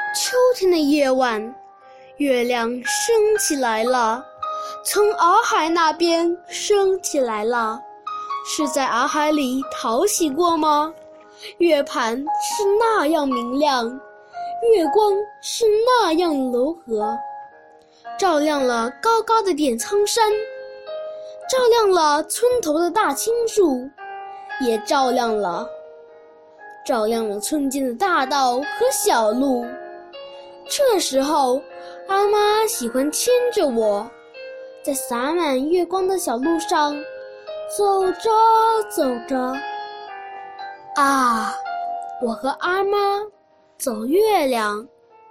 秋天的夜晚，月亮升起来了，从洱海那边升起来了。是在洱海里淘洗过吗？月盘是那样明亮，月光是那样柔和，照亮了高高的点苍山，照亮了村头的大青树，也照亮了村间的大道和小路。这时候，阿妈喜欢牵着我，在洒满月光的小路上走着走着，啊，我和阿妈走月亮。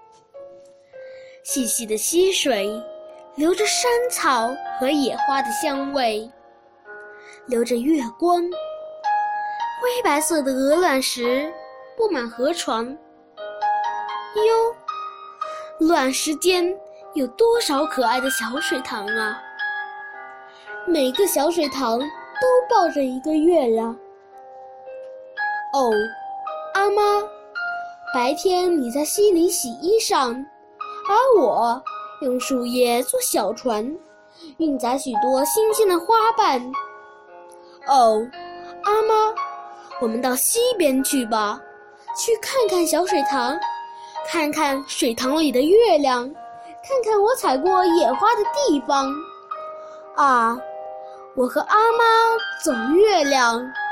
细细的溪水，流着山草和野花的香味，流着月光。灰白色的鹅卵石布满河床。哟，卵石间有多少可爱的小水塘啊！每个小水塘都抱着一个月亮。哦，阿妈，白天你在溪里洗衣裳，而我用树叶做小船，运载许多新鲜的花瓣。哦，阿妈，我们到溪边去吧，去看看小水塘，看看水塘里的月亮，看看我采过野花的地方。啊，我和阿妈走月亮。